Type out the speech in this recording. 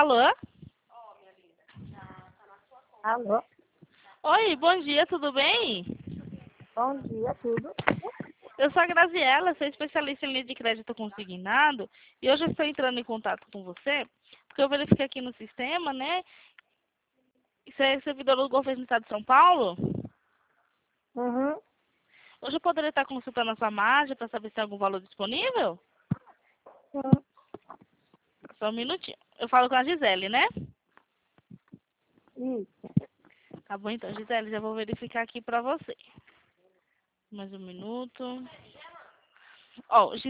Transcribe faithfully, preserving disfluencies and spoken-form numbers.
Alô? Alô? Oi, bom dia, tudo bem? Bom dia, tudo? Eu sou a Graziela, sou especialista em linha de crédito consignado e hoje eu estou entrando em contato com você porque eu verifiquei aqui no sistema, né? Você é servidor do governo do estado de São Paulo? Uhum. Hoje eu poderia estar consultando a sua margem para saber se tem algum valor disponível? Sim. Só um minutinho. Eu falo com a Gisele, né? Isso. Tá bom, então, Gisele, já vou verificar aqui para você. Mais um minuto. Ó,